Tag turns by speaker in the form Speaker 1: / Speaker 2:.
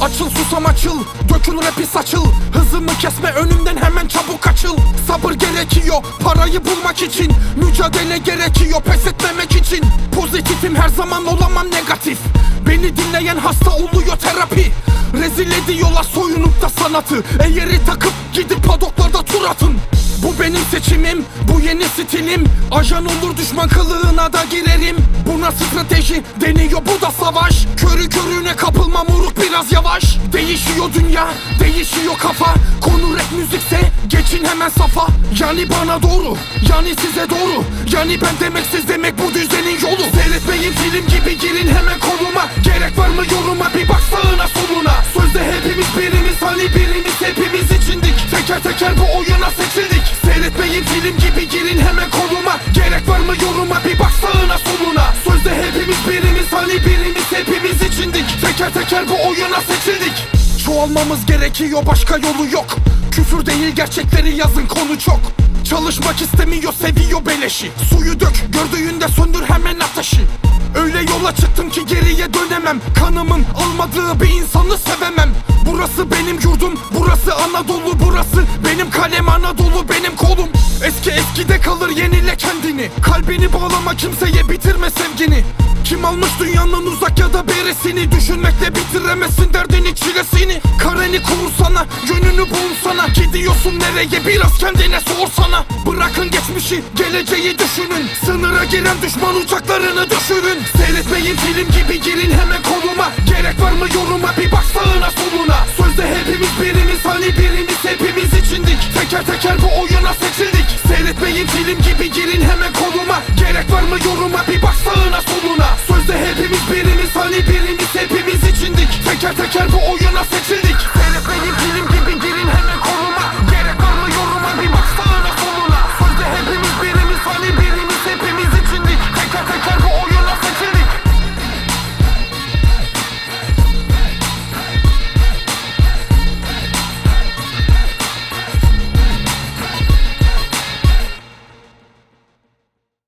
Speaker 1: Açıl susam açıl, dökül rapi saçıl. Hızımı kesme önümden hemen çabuk açıl. Sabır gerekiyor parayı bulmak için. Mücadele gerekiyor pes etmemek için. Pozitifim her zaman olamam negatif. Beni dinleyen hasta oluyor terapi. Rezil ediyorlar soyunup da sanatı. Eğeri takıp gidip padoklarda tur atın. Bu benim seçimim, bu yeni stilim. Ajan olur düşman kılığına da girerim. Buna strateji deniyor, bu da savaş. Körü körüne kapılma moruk, biraz yavaş. Değişiyor dünya, değişiyor kafa. Konu rap müzikse geçin hemen safa. Yani bana doğru, yani size doğru. Yani ben demek siz demek, bu düzenin yolu. Seyretmeyin film gibi, girin hemen koluma. Gerek var mı yoruma, bir bak sağına soluna. Sözde hepimiz birimiz, hani birimiz hepimiz içindik. Teker teker bu oyuna seçildik. Seyretmeyin film gibi, girin hemen koluma. Gerek var mı yoruma, bir bak sağına soluna. Sözde hepimiz birimiz, hani birimiz hepimiz içindik. Teker teker bu oyuna seçildik. Çoğalmamız gerekiyor, başka yolu yok. Küfür değil gerçekleri yazın, konu çok. Çalışmak istemiyor, seviyor beleşi. Suyu dök, gördüğünde söndür hemen ateşi. Öyle yola çıktım ki geriye dönemem. Kanımın almadığı bir insanı sevemem. Burası benim yurdum, burası Anadolu. Burası benim kalem, Anadolu benim kolum. Eski eskide kalır, yenile kendini. Kalbini bağlama, kimseye bitirme sevgini. Kim almış dünyanın uzak ya da beresini? Düşünmekle bitiremezsin derdini, çilesini. Kareni kurursana, yönünü bulsana. Gidiyorsun nereye, biraz kendine sorsana. Bırakın geçmişi, geleceği düşünün. Sınıra giren düşman uçaklarını düşürün. Seyretmeyin film gibi, girin hemen koluma. Gerek var mı yoruma, bir bak sağına soluna. Sözde hepimiz birimiz, hani birimiz hepimiz içindik. Teker teker bu oyuna seçildik. Seyretmeyin film gibi, girin hemen koluma. Gerek var mı yoruma, bir bak sağına soluna. Sözde hepimiz birimiz, hani birimiz hepimiz içindik. Teker teker bu oyuna seçildik.